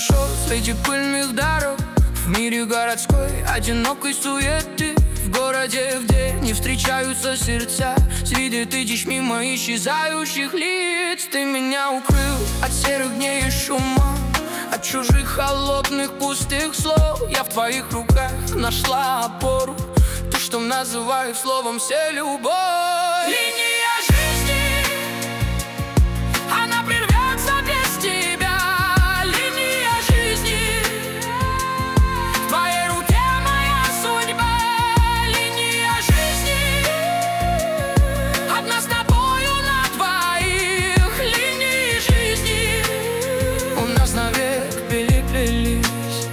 нашел среди пыльных дорог, в мире городской одинокой суеты. В городе, где не встречаются сердца, среди тысяч мимо исчезающих лиц. Ты меня укрыл от серых дней и шума, от чужих холодных пустых слов. Я в твоих руках нашла опору, то, что называю словом все любовь. Линия жизни, она прервется без тебя. Линия жизни, в твоей руке моя судьба. Линия жизни, одна с тобою на двоих. Линии жизни у нас навек переплелись.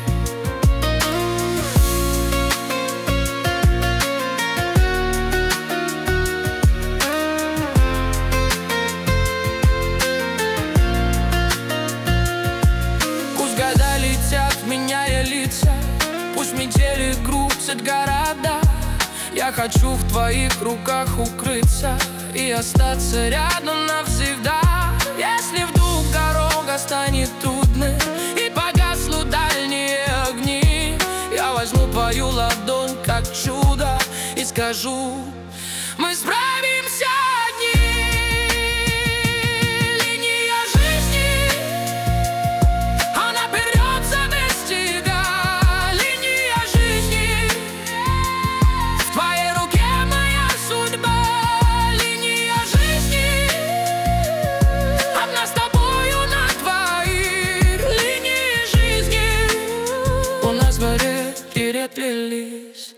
Года летят, меняя лица, пусть метели крутят города. Я хочу в твоих руках укрыться и остаться рядом навсегда. Если вдруг дорога станет трудной и погаснут дальние огни, я возьму твою ладонь как чудо и скажу: мы справимся одни. Переплелись.